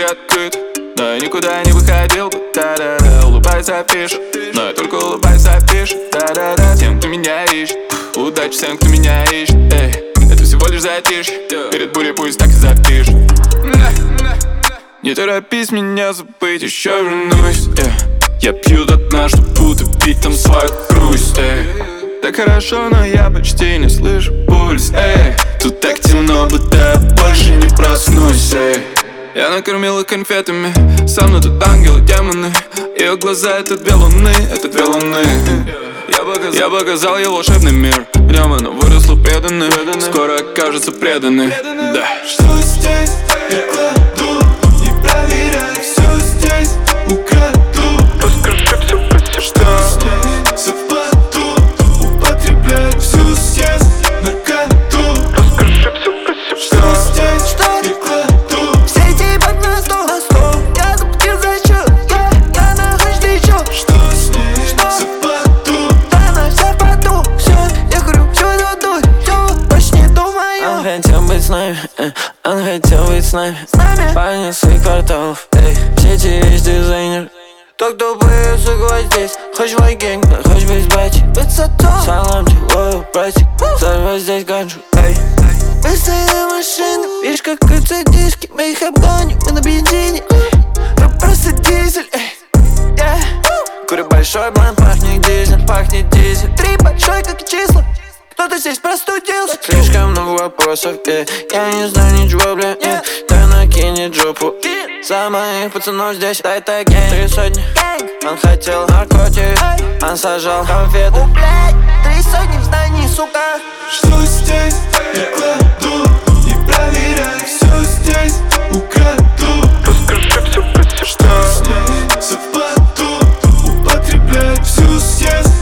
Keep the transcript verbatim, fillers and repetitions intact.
приоткрыт, но я никуда не выходил бы, да-да-да. Улыбается, пишет, но я только улыбается, пишет, да-да-да. Тем, кто меня ищет, удачи всем, кто меня ищет, эй. Это всего лишь затишье, перед бурей пусть так и запишет. Не торопись меня забыть, еще вернусь, yeah. Я пью до дна, чтоб утопить там свою грусть, эй. Так хорошо, но я почти не слышу пульс, эй. Тут так темно, будто я больше не проснусь, эй. Я накормил их конфетами, со мной тут ангелы, демоны. Ее глаза — это две луны, это две луны. Я показал, я показал ей волшебный мир, в нем она выросла преданной, скоро окажется преданной, да. Что здесь? Я кладу, не проверяй, все здесь украду. Раскроши всю по Что здесь? Совпаду, употребляй всю съест наркоту. Раскроши всю по Что здесь? Что? Я кладу. Все эти бак на стол, на стол. Я заплатил за счет, я, я нахожусь еще. Что с ней? Совпаду. Да, она вся в поту, все, я говорю, все это дуй, все, больше не думаю. Он хотел быть с нами, э, он хотел быть с нами, С нами. парни своих кварталов, эй. В сети есть дизайнер, Так тупые, сука, здесь. хочешь мой гэнг, да хочешь быть батей. Высоту. Салам тебе, лоу, братик, взорвать здесь ганджу, эй. Быстрые машины, видишь, как крутятся диски. Мы их обгоним, мы на бензине. Мы просто дизель, эй. Yeah. Курю большой блант, пахнет дизель, пахнет дизель. Три большой, как и числа. Кто-то здесь простудился. Слишком много вопросов, э. Я не знаю ничего, бля, э. Да накинет жопу за моих пацанов здесь. Да это гэнг, три сотни. Он хотел наркотик, он сажал конфеты. О, блядь, три сотни в здании, сука. Что здесь? Я кладу, не проверяй, все здесь украду. Раскроши всю по Что с ней? Совпаду, употребляй всю съест